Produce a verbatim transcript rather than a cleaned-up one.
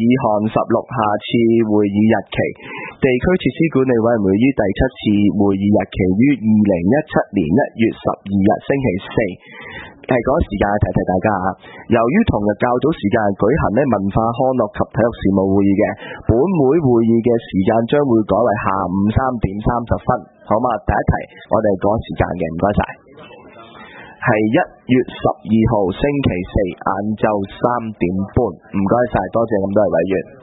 項十六下次會議日期，地區設施管理委員會於第七次會議日期於二零一七年一月十二日星期四。係嗰個時間提提大家啊，由於同日較早時間舉行咧文化康樂及體育事務會議嘅，本會會議嘅時間將會改為下午三點三十分，好嘛？第一題我哋講時間嘅，唔該晒。係一月十二號星期四晏晝三點半，唔該晒，多謝咁多位委員。